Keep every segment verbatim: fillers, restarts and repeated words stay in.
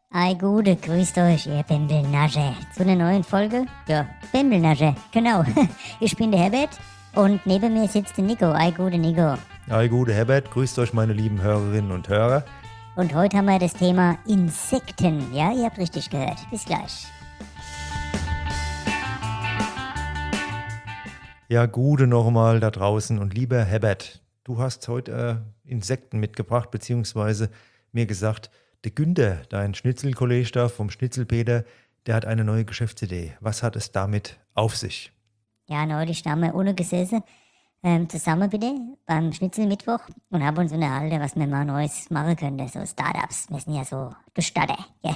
Ei Gude, grüßt euch, ihr Bembelnasche. Zu einer neuen Folge? Ja, Bembelnasche, genau. Ich bin der Herbert und neben mir sitzt der Nico. Ei Gude, Nico. Ei Gude, Herbert, grüßt euch meine lieben Hörerinnen und Hörer. Und heute haben wir das Thema Insekten. Ja, ihr habt richtig gehört. Bis gleich. Ja, Gude nochmal da draußen und lieber Herbert, du hast heute äh, Insekten mitgebracht, beziehungsweise mir gesagt, der Günther, dein Schnitzelkollege da vom Schnitzelpeter, der hat eine neue Geschäftsidee. Was hat es damit auf sich? Ja, neulich da haben wir ohne gesessen, ähm, zusammen bitte, beim Schnitzelmittwoch und haben uns unterhalten, was wir mal Neues machen könnten, so Startups. Wir sind ja so gestartet. Ja.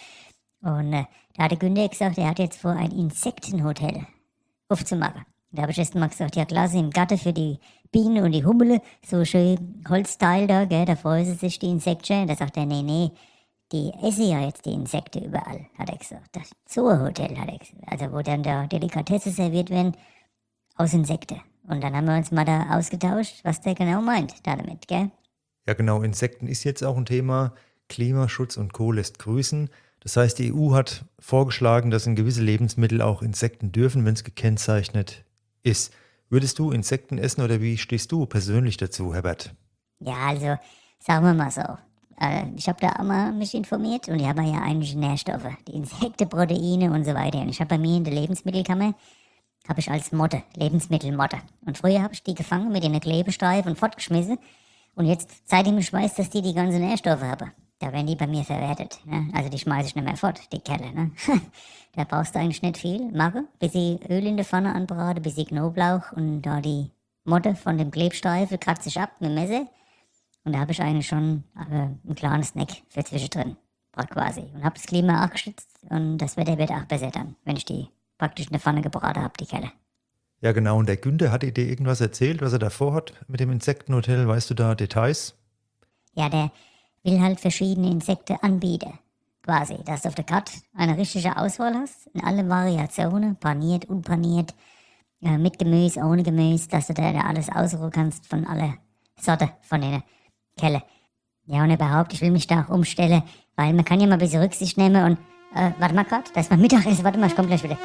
Und äh, da hat der Günther gesagt, er hat jetzt vor, ein Insektenhotel aufzumachen. Da habe ich erst mal gesagt, ja klasse, im Garten für die Bienen und die Hummel, so schön Holzteil da, gell, da freuen sie sich die Insekten. Da sagt er, nee, nee, die essen ja jetzt die Insekten überall, hat er gesagt. Das Zoohotel, hat er gesagt. Also wo dann da Delikatesse serviert werden aus Insekten. Und dann haben wir uns mal da ausgetauscht, was der genau meint damit, gell? Ja genau, Insekten ist jetzt auch ein Thema. Klimaschutz und Co. lässt grüßen. Das heißt, die E U hat vorgeschlagen, dass in gewisse Lebensmittel auch Insekten dürfen, wenn es gekennzeichnet ist. Würdest du Insekten essen oder wie stehst du persönlich dazu, Herbert? Ja, also, sagen wir mal so. Äh, ich habe da auch mal mich informiert und die haben ja eigentlich Nährstoffe, die Insekten, Proteine und so weiter. Und ich habe bei mir in der Lebensmittelkammer, habe ich als Motte, Lebensmittelmotte. Und früher habe ich die gefangen mit in eine Klebestreifen und fortgeschmissen. Und jetzt, seitdem ich weiß, dass die die ganzen Nährstoffe haben, da werden die bei mir verwertet. Ne? Also die schmeiße ich nicht mehr fort, die Kerle. Ne? Da brauchst du eigentlich nicht viel machen, bis sie Öl in der Pfanne anbraten, bis sie Knoblauch und da die Motte von dem Klebstreifen kratze ich ab mit dem Messer. Und da habe ich eigentlich schon äh, einen kleinen Snack für zwischendrin, quasi. Und habe das Klima auch geschützt und das Wetter wird auch besser dann, wenn ich die praktisch in der Pfanne gebraten habe, die Kerle. Ja genau, und der Günther, hat dir irgendwas erzählt, was er davor hat mit dem Insektenhotel? Weißt du da Details? Ja, der will halt verschiedene Insekten anbieten, quasi, dass du auf der Karte eine richtige Auswahl hast, in alle Variationen, paniert, unpaniert, äh, mit Gemüse, ohne Gemüse, dass du da, da alles ausruhen kannst von aller Sorte von den Kelle. Ja, und überhaupt, ich will mich da auch umstellen, weil man kann ja mal ein bisschen Rücksicht nehmen und, äh, warte mal grad, da ist mein Mittagessen, warte mal, ich komm gleich wieder.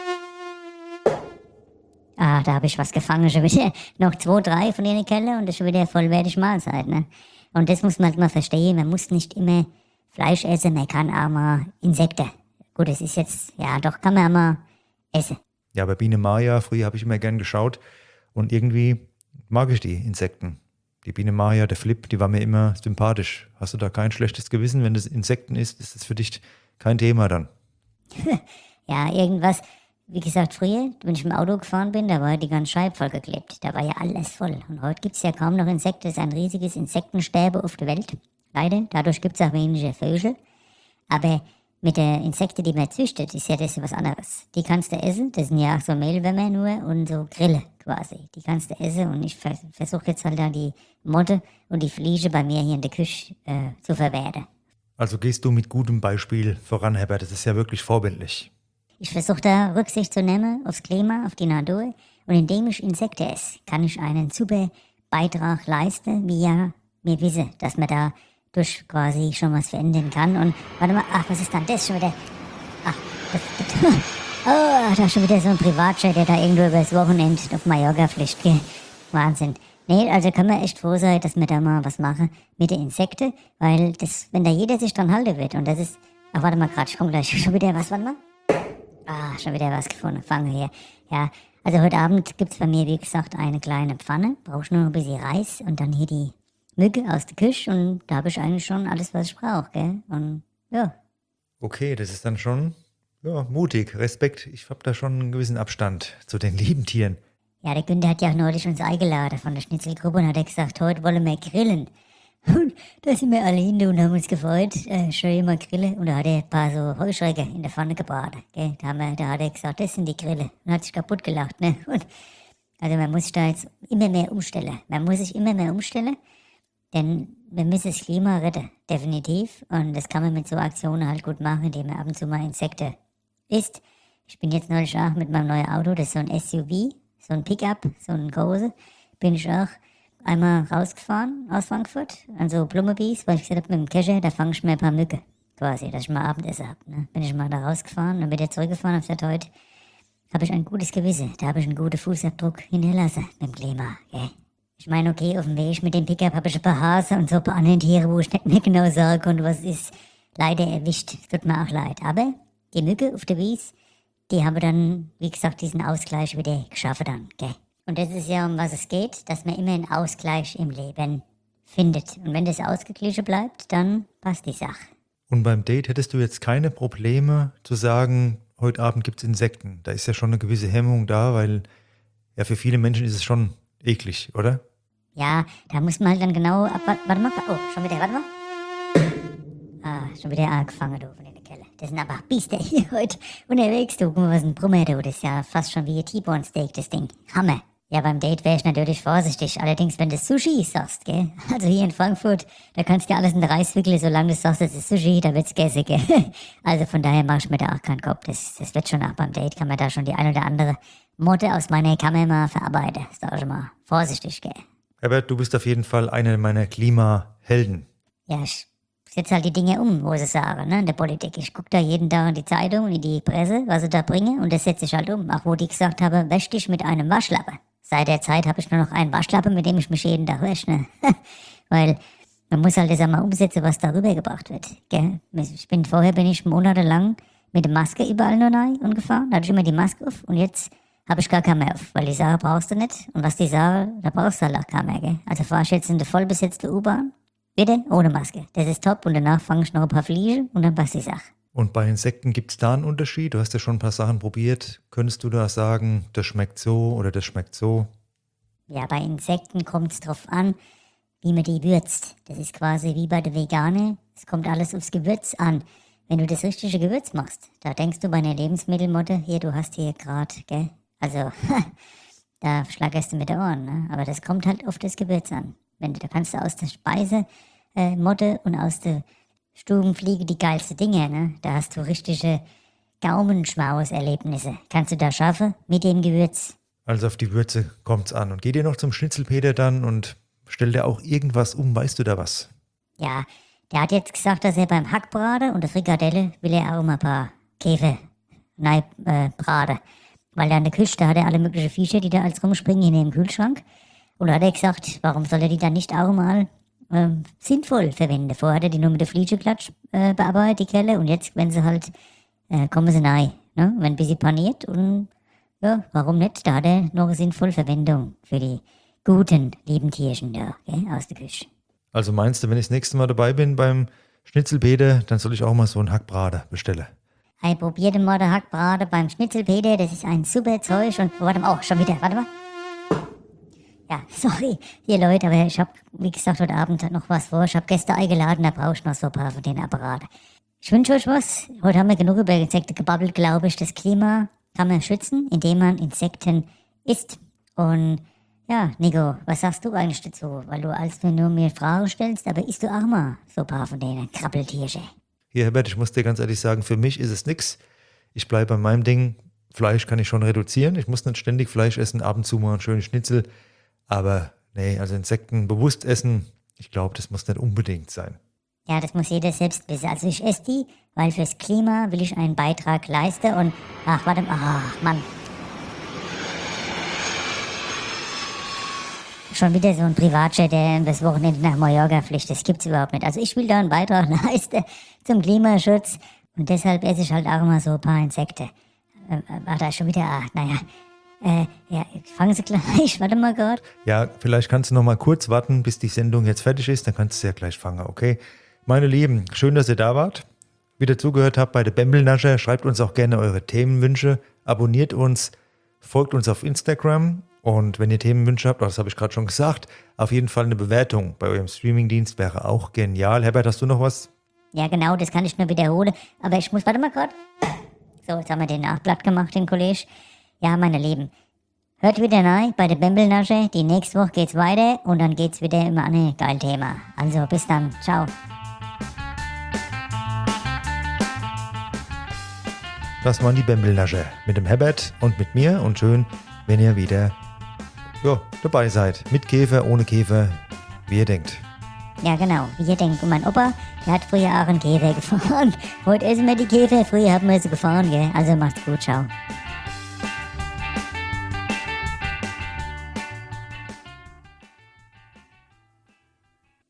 Ah, da habe ich was gefangen, schon wieder noch zwei, drei von den Kelle und das ist schon wieder vollwertig Mahlzeit, ne? Und das muss man halt mal verstehen, man muss nicht immer Fleisch essen, man kann auch mal Insekten. Gut, es ist jetzt, ja doch, kann man auch mal essen. Ja, bei Biene Maya, früher habe ich immer gern geschaut und irgendwie mag ich die Insekten. Die Biene Maya, der Flip, die war mir immer sympathisch. Hast du da kein schlechtes Gewissen, wenn das Insekten ist? Ist das für dich kein Thema dann? Ja, irgendwas, wie gesagt, früher, wenn ich im Auto gefahren bin, da war die ganze Scheibe vollgeklebt. Da war ja alles voll. Und heute gibt es ja kaum noch Insekten. Es ist ein riesiges Insektensterbe auf der Welt. Leider, dadurch gibt es auch weniger Vögel. Aber mit den Insekten, die man züchtet, ist ja das was anderes. Die kannst du essen, das sind ja auch so Mehlwürmer nur und so Grille quasi. Die kannst du essen und ich vers- versuche jetzt halt da die Motte und die Fliege bei mir hier in der Küche äh, zu verwerten. Also gehst du mit gutem Beispiel voran, Herbert. Das ist ja wirklich vorbildlich. Ich versuche da Rücksicht zu nehmen aufs Klima, auf die Natur. Und indem ich Insekten esse, kann ich einen super Beitrag leisten, wie ja wir wissen, dass man da durch quasi schon was verändern kann. Und warte mal, ach, was ist dann das schon wieder? Ach, das, das, oh, da ist schon wieder so ein Privatjet, der da irgendwo übers Wochenende auf Mallorca fliegt. Gell? Wahnsinn. Nee, also können wir echt froh sein, dass wir da mal was machen mit den Insekten, weil das, wenn da jeder sich dran halten wird, und das ist, ach, warte mal grad, ich komm gleich, schon wieder was, warte mal. Ah, schon wieder was gefunden, fangen wir hier. Ja, also heute Abend gibt's bei mir, wie gesagt, eine kleine Pfanne, brauchst nur ein bisschen Reis und dann hier die Mücke aus der Küche und da habe ich eigentlich schon alles, was ich brauche, gell? Und ja. Okay, das ist dann schon ja, mutig, Respekt. Ich habe da schon einen gewissen Abstand zu den lieben Tieren. Ja, der Günther hat ja auch neulich uns eingeladen von der Schnitzelgruppe und hat er gesagt, heute wollen wir grillen. Und da sind wir alle hin und haben uns gefreut, äh, schön mal grillen. Und da hat er ein paar so Heuschrecken in der Pfanne gebraten, gell? Da, haben wir, da hat er gesagt, das sind die Grille. Und hat sich kaputt gelacht, ne? Und also man muss sich da jetzt immer mehr umstellen. Man muss sich immer mehr umstellen. Denn wir müssen das Klima retten, definitiv. Und das kann man mit so Aktionen halt gut machen, indem man ab und zu mal Insekten isst. Ich bin jetzt neulich auch mit meinem neuen Auto, das ist so ein S U V, so ein Pickup, so ein große, bin ich auch einmal rausgefahren aus Frankfurt, an so Blumenbies, weil ich gesagt habe, mit dem Kescher, da fange ich mir ein paar Mücken. quasi, dass ich mal Abendessen habe. Ne? Bin ich mal da rausgefahren und wieder zurückgefahren auf der heute, habe ich ein gutes Gewissen. Da habe ich einen guten Fußabdruck hinterlassen mit dem Klima. Gell? Ich meine, okay, auf dem Weg mit dem Pickup habe ich ein paar Hase und so ein paar andere Tiere, wo ich nicht mehr genau sagen konnte, was es ist. Leider erwischt. Tut mir auch leid. Aber die Mücke auf der Wies, die haben dann, wie gesagt, diesen Ausgleich wieder geschaffen dann. Gell? Und das ist ja, um was es geht, dass man immer einen Ausgleich im Leben findet. Und wenn das ausgeglichen bleibt, dann passt die Sache. Und beim Date hättest du jetzt keine Probleme zu sagen, heute Abend gibt es Insekten. Da ist ja schon eine gewisse Hemmung da, weil ja für viele Menschen ist es schon eklig, oder? Ja, da muss man halt dann genau ab. Warte mal, oh, schon wieder, warte mal. Ah, schon wieder angefangen, du, von in der Kelle. Das sind aber Biester hier heute unterwegs, du. Guck mal, was ein Brummer, du. Das ist ja fast schon wie ein T-Bone Steak, das Ding. Hammer. Ja, beim Date wäre ich natürlich vorsichtig. Allerdings, wenn du Sushi sagst, gell? Also hier in Frankfurt, da kannst du ja alles in den Reis wickeln, solange du sagst, das ist Sushi, da wird's gegessen, gell? Also von daher mach ich mir da auch keinen Kopf. Das, das wird schon auch beim Date, kann man da schon die ein oder andere Motte aus meiner Kammer mal verarbeiten. Sag ich mal. Vorsichtig, gell? Herbert, du bist auf jeden Fall einer meiner Klimahelden. Ja, ich setze halt die Dinge um, wo sie sagen, ne, in der Politik. Ich gucke da jeden Tag in die Zeitung, in die Presse, was sie da bringen, und das setze ich halt um. Auch wo die gesagt haben, wäsch dich mit einem Waschlappen. Seit der Zeit habe ich nur noch einen Waschlappen, mit dem ich mich jeden Tag wasche, ne? Weil man muss halt das einmal umsetzen, was da rübergebracht wird, gell? Ich bin, vorher bin ich monatelang mit der Maske überall nur rein und gefahren, da hatte ich immer die Maske auf, und jetzt habe ich gar keine mehr auf, weil die Sache brauchst du nicht, und was die Sache, da brauchst du halt auch keine mehr, gell? Also fahr ich jetzt in der vollbesetzte U-Bahn, bitte, ohne Maske. Das ist top, und danach fange ich noch ein paar Fliegen und dann passt die Sache. Und bei Insekten gibt es da einen Unterschied? Du hast ja schon ein paar Sachen probiert. Könntest du da sagen, das schmeckt so oder das schmeckt so? Ja, bei Insekten kommt es drauf an, wie man die würzt. Das ist quasi wie bei der Veganer. Es kommt alles aufs Gewürz an. Wenn du das richtige Gewürz machst, da denkst du bei einer Lebensmittelmotte, hier, du hast hier gerade, gell? Also, da schlagerst du mit den Ohren, ne? Aber das kommt halt auf das Gewürz an. Wenn du, da kannst du aus der Speisemotte äh, Motte und aus der Stubenfliege die geilste Dinge, ne? Da hast du richtige Gaumenschmaus-Erlebnisse. Kannst du da schaffen mit dem Gewürz? Also auf die Würze kommt's an. Und geht ihr noch zum Schnitzelpeter dann und stellt er auch irgendwas um? Weißt du da was? Ja, der hat jetzt gesagt, dass er beim Hackbraten und der Frikadelle will er auch mal ein paar Käfer nein, äh, braten. Weil da in der Küche, da hat er alle möglichen Viecher, die da als rumspringen in dem Kühlschrank. Und da hat er gesagt, warum soll er die dann nicht auch mal äh, sinnvoll verwenden? Vorher hat er die nur mit der Fliegeklatsch äh, bearbeitet, die Kelle. Und jetzt, wenn sie halt, äh, kommen sie rein. Ne? Wenn ein bisschen paniert und ja, warum nicht? Da hat er noch eine sinnvolle Verwendung für die guten, lieben Tierchen da, gell, aus der Küche. Also meinst du, wenn ich das nächste Mal dabei bin beim Schnitzelpeter, dann soll ich auch mal so einen Hackbraten bestellen? Hey, probiert mal den Hackbraten beim Schnitzelpeter, das ist ein super Zeug. Und warte mal, oh, schon wieder, warte mal. Ja, sorry, hier Leute, aber ich hab, wie gesagt, heute Abend noch was vor. Ich hab Gäste eingeladen, da brauche ich noch so ein paar von den Apparaten. Ich wünsche euch was. Heute haben wir genug über Insekten gebabbelt, glaube ich. Das Klima kann man schützen, indem man Insekten isst. Und ja, Nico, was sagst du eigentlich dazu? Weil du als du nur mir Fragen stellst, aber isst du auch mal so ein paar von denen Krabbeltierchen? Hier, Herbert, ich muss dir ganz ehrlich sagen, für mich ist es nix. Ich bleibe bei meinem Ding. Fleisch kann ich schon reduzieren. Ich muss nicht ständig Fleisch essen, ab und zu mal einen schönen Schnitzel. Aber nee, also Insekten bewusst essen, ich glaube, das muss nicht unbedingt sein. Ja, das muss jeder selbst wissen. Also ich esse die, weil fürs Klima will ich einen Beitrag leisten und... Ach, warte mal. Ach, Mann. Schon wieder so ein Privatjet, der das Wochenende nach Mallorca fliegt. Das gibt's überhaupt nicht. Also ich will da einen Beitrag leisten zum Klimaschutz. Und deshalb esse ich halt auch immer so ein paar Insekten. Äh, war da schon wieder... Ach, naja... Äh, ja, fangen Sie gleich, warte mal gerade. Ja, vielleicht kannst du noch mal kurz warten, bis die Sendung jetzt fertig ist, dann kannst du ja gleich fangen, okay? Meine Lieben, schön, dass ihr da wart, wieder zugehört habt bei der Bembelnascher. Schreibt uns auch gerne eure Themenwünsche, abonniert uns, folgt uns auf Instagram und wenn ihr Themenwünsche habt, das habe ich gerade schon gesagt, auf jeden Fall eine Bewertung bei eurem Streamingdienst wäre auch genial. Herbert, hast du noch was? Ja, genau, das kann ich nur wiederholen, aber ich muss, warte mal gerade. So, jetzt haben wir den Nachblatt gemacht, den Kollege. Ja, meine Lieben, hört wieder rein bei der Bembelnasche. Die nächste Woche geht's weiter und dann geht's wieder immer an ein geiles Thema. Also, bis dann. Ciao. Das waren die Bembelnascher mit dem Herbert und mit mir und schön, wenn ihr wieder jo, dabei seid. Mit Käfer, ohne Käfer, wie ihr denkt. Ja, genau. Wie ihr denkt. Und mein Opa, der hat früher auch einen Käfer gefahren. Heute essen wir die Käfer, früher haben wir sie gefahren, gell? Also macht's gut, ciao.